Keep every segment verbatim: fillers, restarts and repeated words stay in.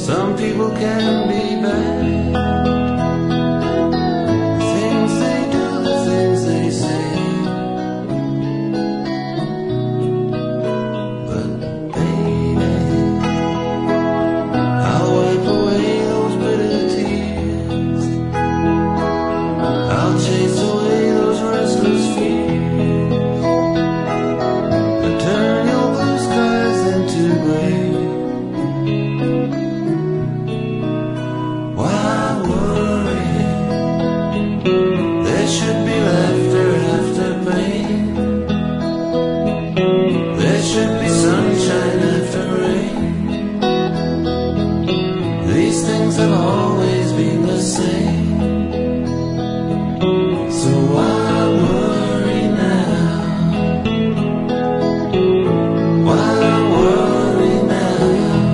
Some people can be bad. The things they do, the things they say. But baby, I'll wipe away those bitter tears. I'll chase away those restless fears. But turn your blue skies into gray. There should be laughter after pain. There should be sunshine after rain. These things have always been the same. So why worry now? Why worry now?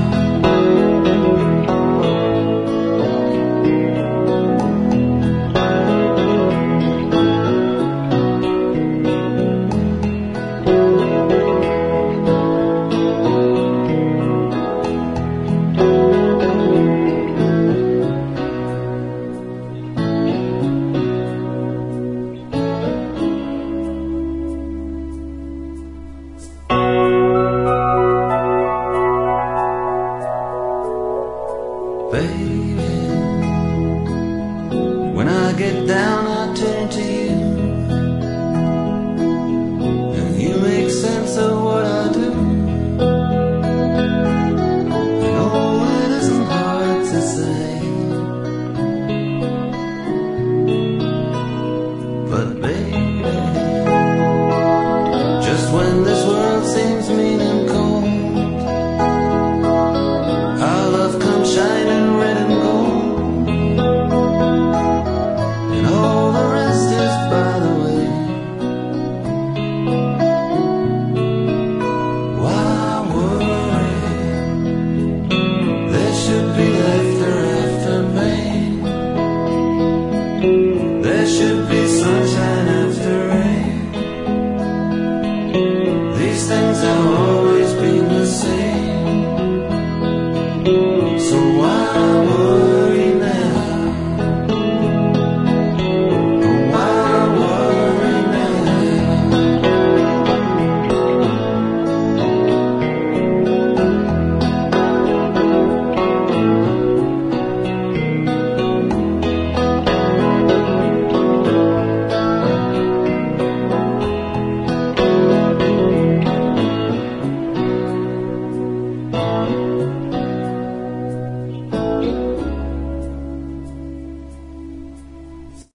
Baby, when I get down I turn to you, and you make sense of what I do. And oh, it isn't hard to say, but baby, just when this world seems mean and cold, our love comes shining red and gold, and all the rest is by the way. Why worry? There should be laughter after pain. There should be sunshine after rain. These things have always been the same.